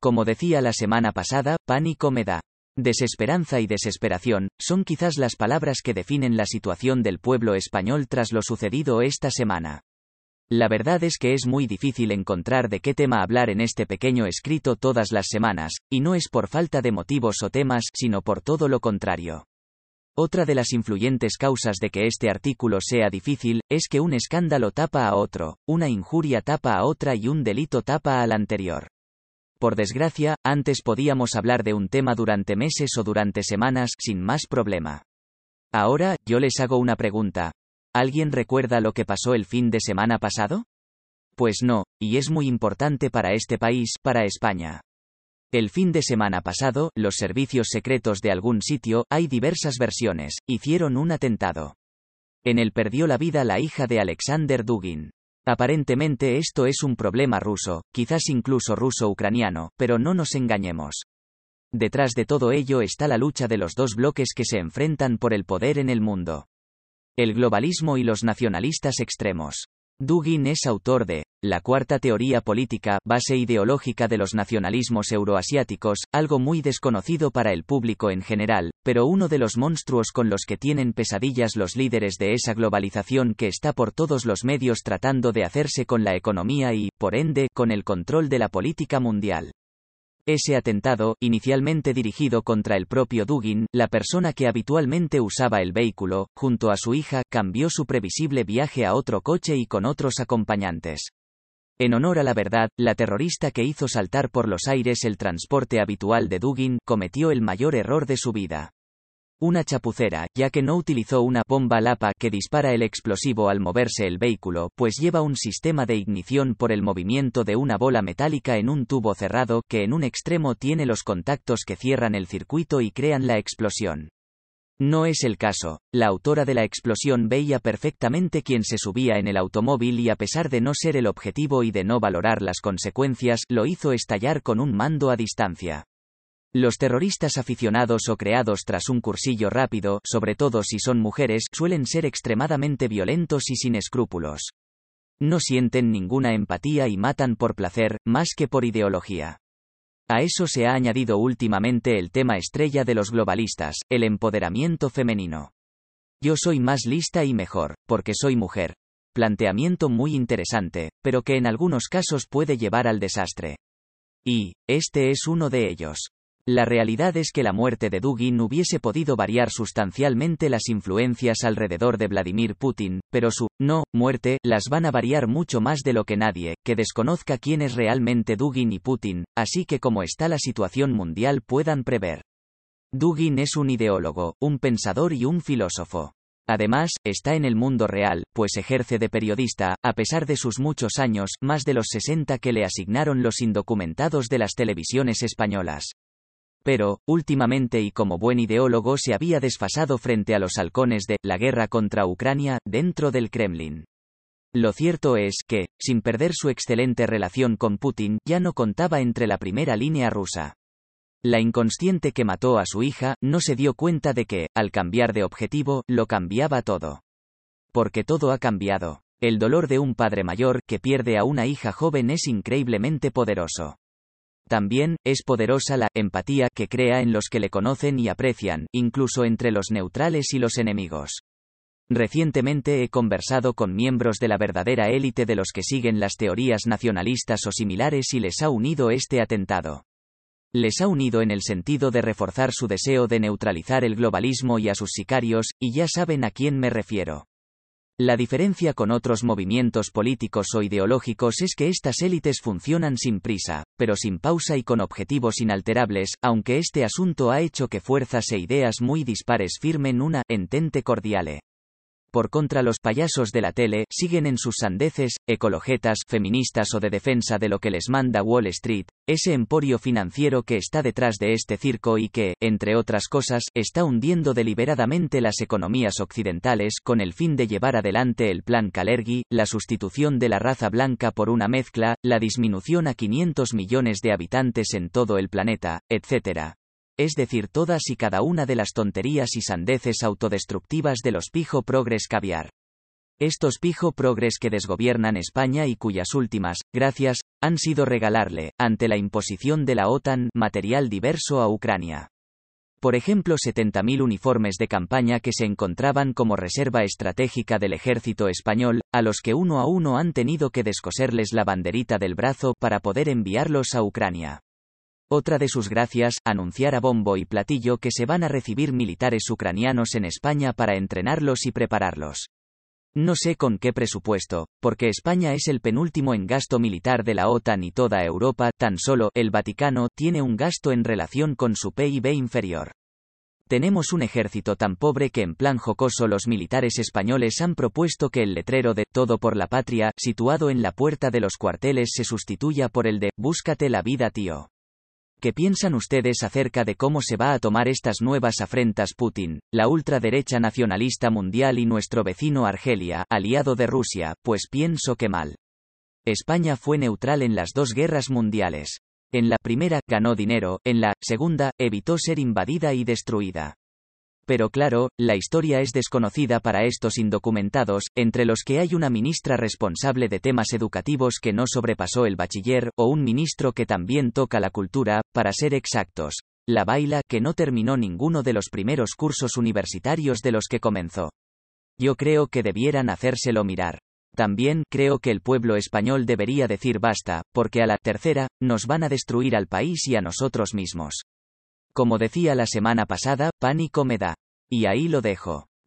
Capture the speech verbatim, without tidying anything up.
Como decía la semana pasada, pánico me da. Desesperanza y desesperación son quizás las palabras que definen la situación del pueblo español tras lo sucedido esta semana. La verdad es que es muy difícil encontrar de qué tema hablar en este pequeño escrito todas las semanas, y no es por falta de motivos o temas, sino por todo lo contrario. Otra de las influyentes causas de que este artículo sea difícil, es que un escándalo tapa a otro, una injuria tapa a otra y un delito tapa al anterior. Por desgracia, antes podíamos hablar de un tema durante meses o durante semanas sin más problema. Ahora, yo les hago una pregunta. ¿Alguien recuerda lo que pasó el fin de semana pasado? Pues no, y es muy importante para este país, para España. El fin de semana pasado, los servicios secretos de algún sitio, hay diversas versiones, hicieron un atentado. En él perdió la vida la hija de Alexander Dugin. Aparentemente esto es un problema ruso, quizás incluso ruso-ucraniano, pero no nos engañemos. Detrás de todo ello está la lucha de los dos bloques que se enfrentan por el poder en el mundo. El globalismo y los nacionalistas extremos. Dugin es autor de La cuarta teoría política, base ideológica de los nacionalismos euroasiáticos, algo muy desconocido para el público en general, pero uno de los monstruos con los que tienen pesadillas los líderes de esa globalización que está por todos los medios tratando de hacerse con la economía y, por ende, con el control de la política mundial. Ese atentado, inicialmente dirigido contra el propio Dugin, la persona que habitualmente usaba el vehículo, junto a su hija, cambió su previsible viaje a otro coche y con otros acompañantes. En honor a la verdad, la terrorista que hizo saltar por los aires el transporte habitual de Dugin, cometió el mayor error de su vida. Una chapucera, ya que no utilizó una bomba Lapa que dispara el explosivo al moverse el vehículo, pues lleva un sistema de ignición por el movimiento de una bola metálica en un tubo cerrado, que en un extremo tiene los contactos que cierran el circuito y crean la explosión. No es el caso, la autora de la explosión veía perfectamente quién se subía en el automóvil y a pesar de no ser el objetivo y de no valorar las consecuencias, lo hizo estallar con un mando a distancia. Los terroristas aficionados o creados tras un cursillo rápido, sobre todo si son mujeres, suelen ser extremadamente violentos y sin escrúpulos. No sienten ninguna empatía y matan por placer, más que por ideología. A eso se ha añadido últimamente el tema estrella de los globalistas, el empoderamiento femenino. Yo soy más lista y mejor, porque soy mujer. Planteamiento muy interesante, pero que en algunos casos puede llevar al desastre. Y, este es uno de ellos. La realidad es que la muerte de Dugin hubiese podido variar sustancialmente las influencias alrededor de Vladimir Putin, pero su no muerte las van a variar mucho más de lo que nadie, que desconozca quién es realmente Dugin y Putin, así que como está la situación mundial puedan prever. Dugin es un ideólogo, un pensador y un filósofo. Además, está en el mundo real, pues ejerce de periodista, a pesar de sus muchos años, más de los sesenta que le asignaron los indocumentados de las televisiones españolas. Pero, últimamente y como buen ideólogo se había desfasado frente a los halcones de la guerra contra Ucrania, dentro del Kremlin. Lo cierto es que, sin perder su excelente relación con Putin, ya no contaba entre la primera línea rusa. La inconsciente que mató a su hija, no se dio cuenta de que, al cambiar de objetivo, lo cambiaba todo. Porque todo ha cambiado. El dolor de un padre mayor, que pierde a una hija joven es increíblemente poderoso. También, es poderosa la empatía que crea en los que le conocen y aprecian, incluso entre los neutrales y los enemigos. Recientemente he conversado con miembros de la verdadera élite de los que siguen las teorías nacionalistas o similares y les ha unido este atentado. Les ha unido en el sentido de reforzar su deseo de neutralizar el globalismo y a sus sicarios, y ya saben a quién me refiero. La diferencia con otros movimientos políticos o ideológicos es que estas élites funcionan sin prisa, pero sin pausa y con objetivos inalterables, aunque este asunto ha hecho que fuerzas e ideas muy dispares firmen una entente cordiale. Por contra, los payasos de la tele siguen en sus sandeces, ecologetas, feministas o de defensa de lo que les manda Wall Street, ese emporio financiero que está detrás de este circo y que, entre otras cosas, está hundiendo deliberadamente las economías occidentales con el fin de llevar adelante el plan Kalergi, la sustitución de la raza blanca por una mezcla, la disminución a quinientos millones de habitantes en todo el planeta, etcétera. Es decir, todas y cada una de las tonterías y sandeces autodestructivas de los pijo progres caviar. Estos pijo progres que desgobiernan España y cuyas últimas, gracias, han sido regalarle, ante la imposición de la OTAN, material diverso a Ucrania. Por ejemplo, setenta mil uniformes de campaña que se encontraban como reserva estratégica del ejército español, a los que uno a uno han tenido que descoserles la banderita del brazo para poder enviarlos a Ucrania. Otra de sus gracias, anunciar a bombo y platillo que se van a recibir militares ucranianos en España para entrenarlos y prepararlos. No sé con qué presupuesto, porque España es el penúltimo en gasto militar de la OTAN y toda Europa, tan solo el Vaticano tiene un gasto en relación con su P I B inferior. Tenemos un ejército tan pobre que en plan jocoso los militares españoles han propuesto que el letrero de «Todo por la patria», situado en la puerta de los cuarteles, se sustituya por el de «Búscate la vida, tío». ¿Qué piensan ustedes acerca de cómo se va a tomar estas nuevas afrentas Putin, la ultraderecha nacionalista mundial y nuestro vecino Argelia, aliado de Rusia? Pues pienso que mal. España fue neutral en las dos guerras mundiales. En la primera, ganó dinero, en la segunda, evitó ser invadida y destruida. Pero claro, la historia es desconocida para estos indocumentados, entre los que hay una ministra responsable de temas educativos que no sobrepasó el bachiller, o un ministro que también toca la cultura, para ser exactos, la baila, que no terminó ninguno de los primeros cursos universitarios de los que comenzó. Yo creo que debieran hacérselo mirar. También creo que el pueblo español debería decir basta, porque a la tercera, nos van a destruir al país y a nosotros mismos. Como decía la semana pasada, pánico me da. Y ahí lo dejo.